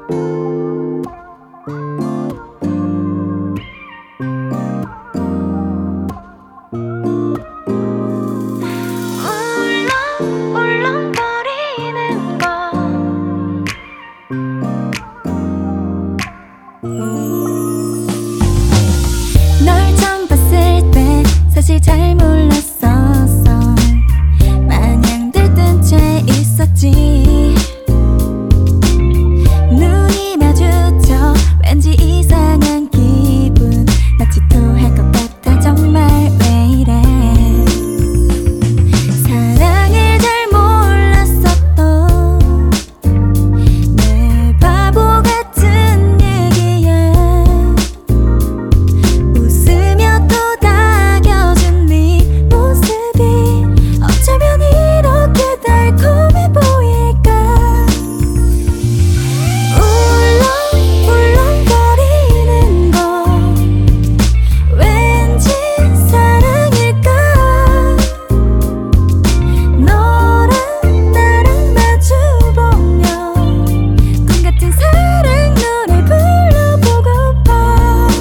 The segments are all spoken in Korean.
울렁거리는 거 널 처음 봤을 때 사실 잘 몰랐었어. 마냥 들뜬 채 있었지. 눈이 마주쳐 왠지 이상한 기분. 마치 토할 것 같아. 정말 왜 이래. 사랑을 잘 몰랐었던 내 바보 같은 얘기에 웃으며 토닥여준 네 모습이 어쩌면 이렇게 달콤해 보일까. 울렁거리는 거 왠지 사랑일까. 너랑 나랑 마주보며 꿈 같은 사랑 노래 불러보고파.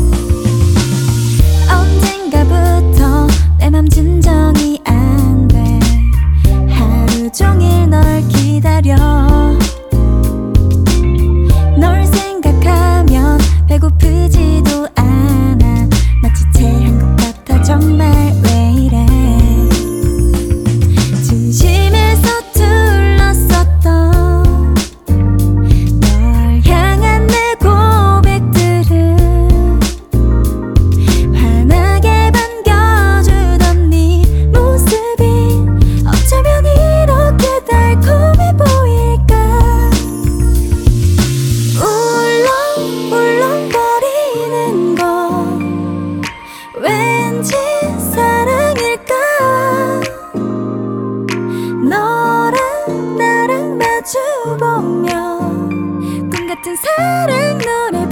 언젠가부터 내 맘 진정이 안 돼. 하루 종일 널 기다려. 널 생각하면 배고프지도 않아. 마치 체한 것 같아. 정말 왜 이래. 진심에서 둘러쌌던 널 향한 내 고백들은 환하게 반겨주던 네 모습이 어쩌면 이렇게 달콤해 보일까. 울렁거리는 거 왠지 사랑일까. 너랑 나랑 마주보며 꿈 같은 사랑 노래